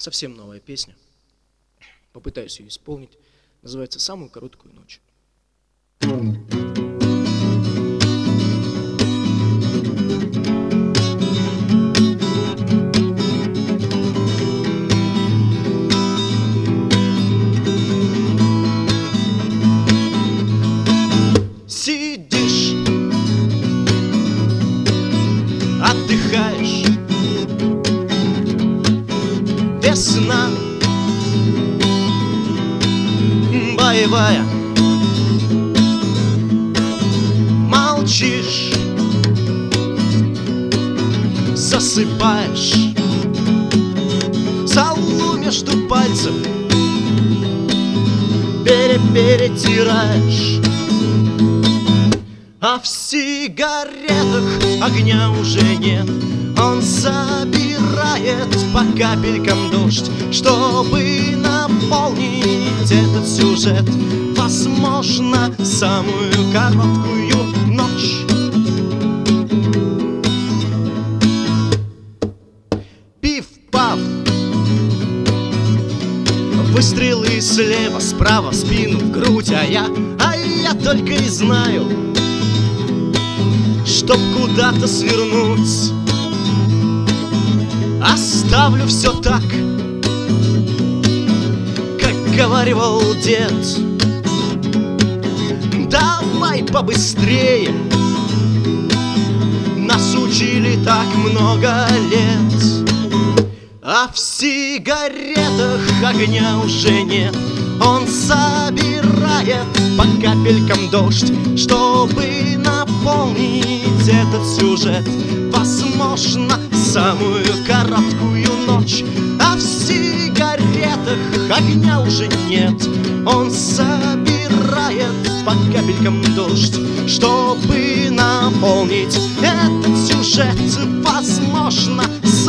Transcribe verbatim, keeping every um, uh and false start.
Совсем новая песня. Попытаюсь ее исполнить. Называется «Самую короткую ночь». Сидишь, отдыхаешь, весна боевая, молчишь, засыпаешь, солу между пальцев пере-перетираешь. А в сигаретах огня уже нет. Он собирает по капелькам дождь, чтобы наполнить этот сюжет. Возможно, самую короткую ночь. Пиф-паф, выстрелы слева, справа, в спину, в грудь. А я, а я только и знаю, чтоб куда-то свернуть. Оставлю все так, как говаривал дед. Давай побыстрее, нас учили так много лет. А в сигаретах огня уже нет. Он собирает по капелькам дождь, чтобы наполнить этот сюжет. Возможно, самую короткую ночь. А в сигаретах огня уже нет. Он собирает по капелькам дождь, чтобы наполнить этот сюжет. Возможно,